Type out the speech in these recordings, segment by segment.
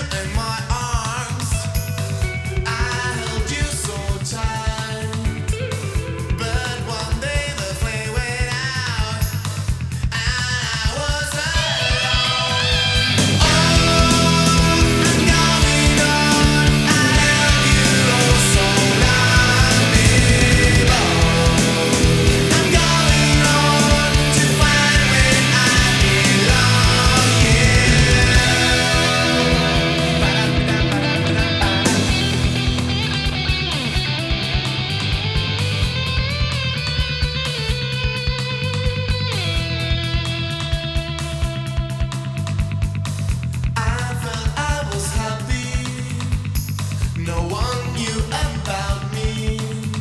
in my arms. I held you so tight, but one day the flame went out, and I was alone. Oh, I'm going on. I held you oh so long before. I'm going on to find where I belong. I felt I was happy. No one knew about me.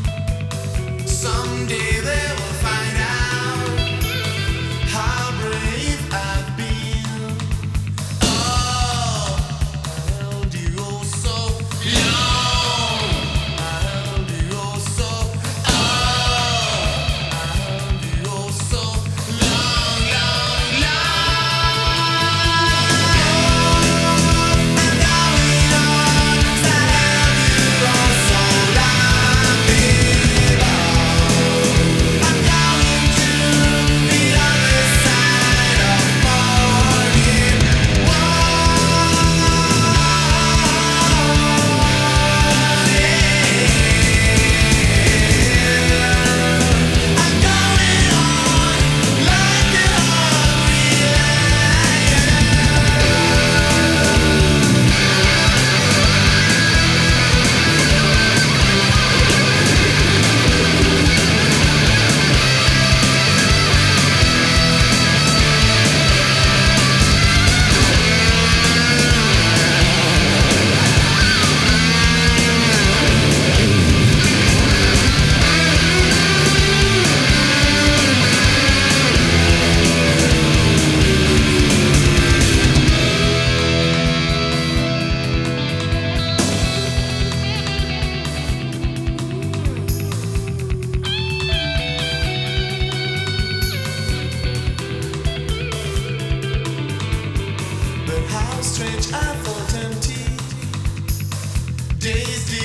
Someday they will find out how brave I've been. Oh, I held you oh so long. I held you oh so. Oh, I held you oh so long, long, long. I'm going on 'cause I held you oh so long before. I'm going to the other side of morning. I'm going on like a hungry But how strange I felt empty. Days